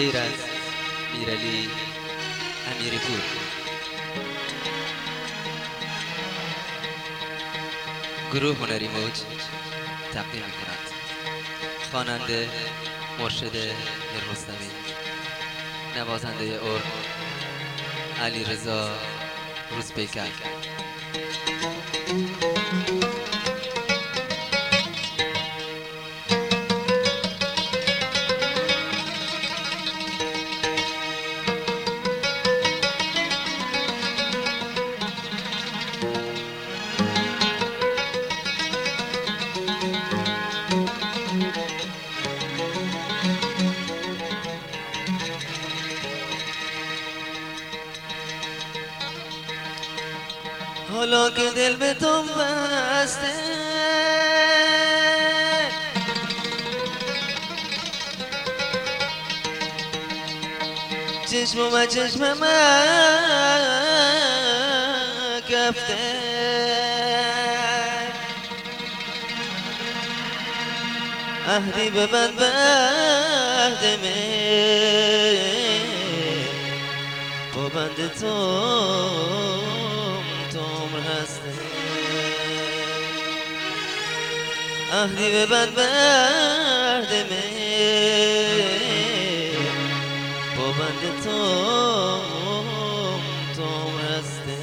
شعر از میرعلی امیری پور. گروه هنری موج تقدیم می‌کند. خواننده مرشد میرمستمی، نوازنده ارگ علیرضا روزپیکر. حالا که دل به تو بسته، چشم و چشم من گفته، عهدی ببند به عهد من، با بند تو عهدی ببند به عهد من، با بند تو رسته.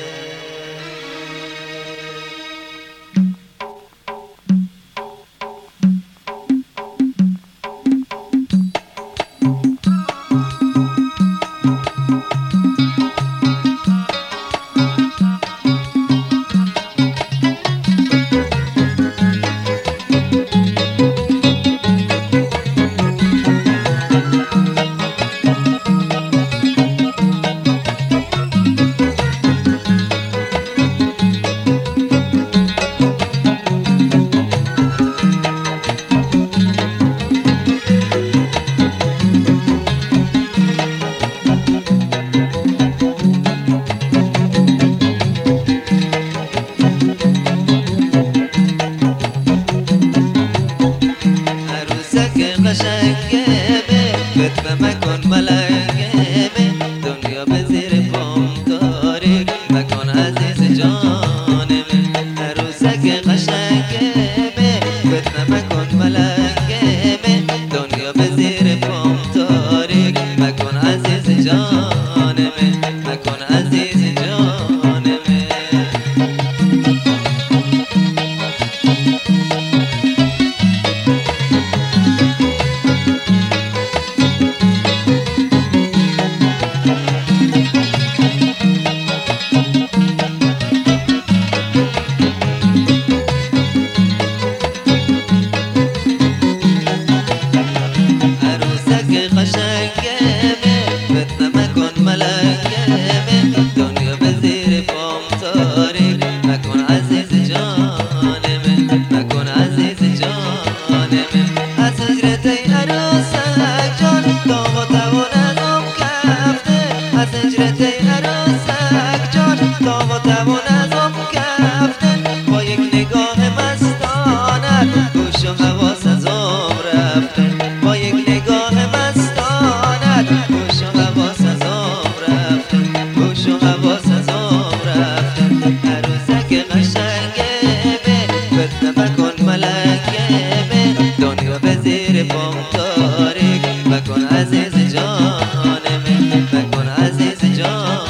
فتنه مکن ملنگه، دنیا به زیر پام تاریک مکن عزیز جانم. عروسک قشنگه، فتنه مکن ملنگه، دنیا به زیر پام تاریک مکن عزیز جانم، مکن عزیز جانم. دنیا به زیر پام تاریک مکن عزیز جانم، مکن عزیز جانم. از هجرت ای عروسک جان داغ و توانم کفته، از هجرت ای عروسک جان داغ و توانم کفته. با یک نگاه مستانت گوش و حواس از عمر رفته، با یک نگاه مستانت گوش و حواس از عمر رفته، گوش و حواس از عمر رفته. عروسک قشنگه، فتنه مکن ملنگه، دنیا به زیر پام تاریک مکن عزیز جانم، مکن عزیز جانم.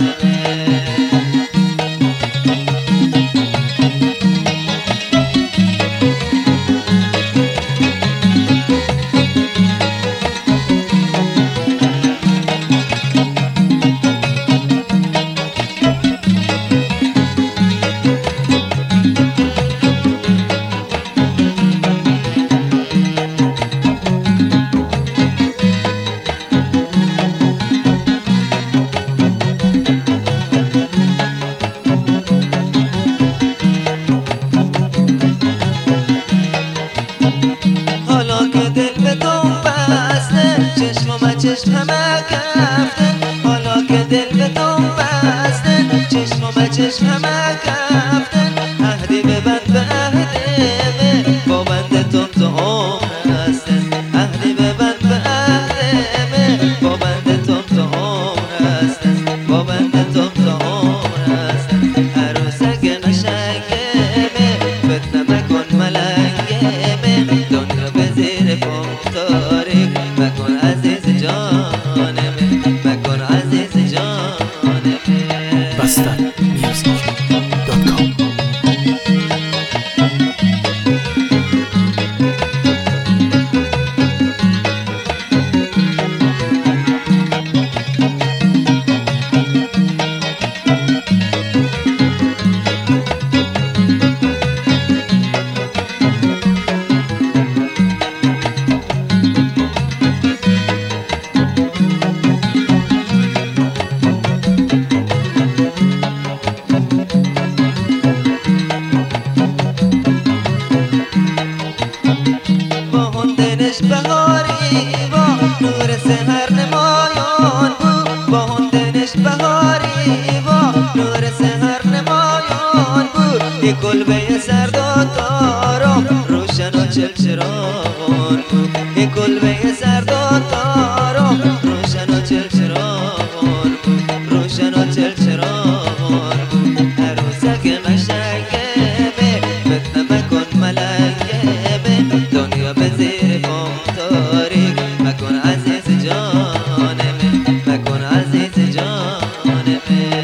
چشم همه کفته، حالا که دل به تو بسته، چشم و چشم همه کفته. عهدی ببند به عهد با بند تو عمر هسته، عهدی ببند به عهد کلبه سرد و تارم روشن و چلچران بود. این کلبه سرد و تارم روشن و چلچران بود. روشن و چلچران بود. عروسک قشنگه به فتنه مکن ملنگه به دنیا به زیر پام تاریک مکن عزیز جانمه مکن عزیز جانمه.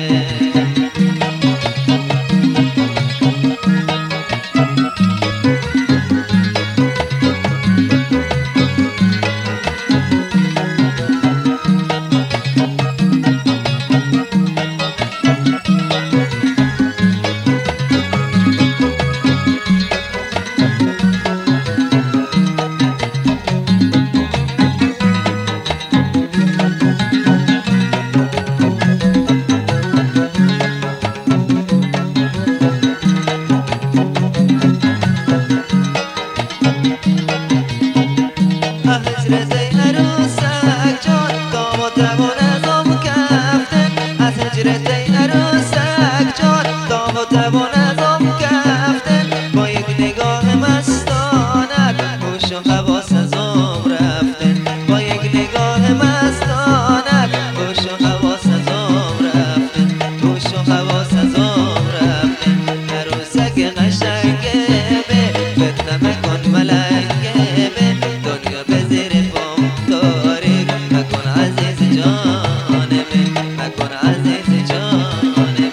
هجرت عروسک جان داماد توانه زام کفتن. از هجرت عروسک جان داماد توانه زام کفتن. با یک نگاه مستانت هوش و حواس از آم رفتن. با یک نگاه مستانت هوش و حواس از آم رفتن. هوش و حواس از آم رفتن. عروسک قشنگه به فتنه مکن ملنگه به دنیا به زیر پام تاریک مکن عزیز جانمه مکن عزیز جانمه.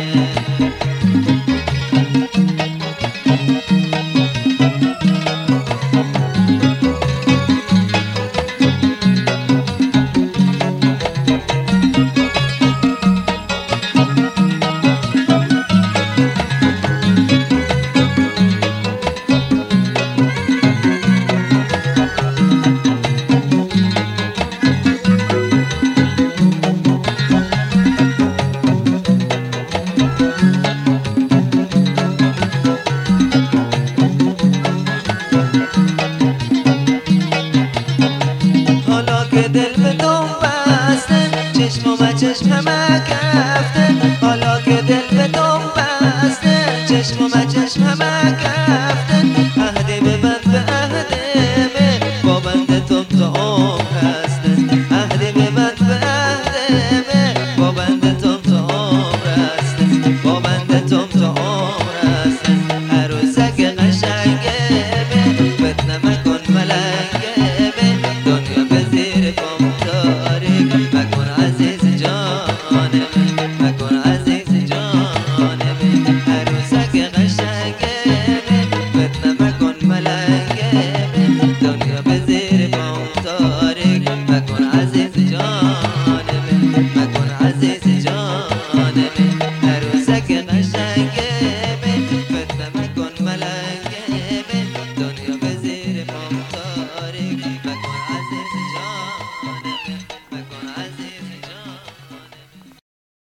حالا که دل به تو بسته چشم و چشم همه کفته. حالا که دل به تو بسته چشم و چشم همه کفته. عهدی ببند به عهدمه با بند تو تا عمر هسته. عهدی ببند به عهدمه با بند تو تا عمر هسته. با بند تو تا عمر هسته. عروسک قشنگه به فتنه مکن ملنگه به دنیا به زیر پام تاریک مکن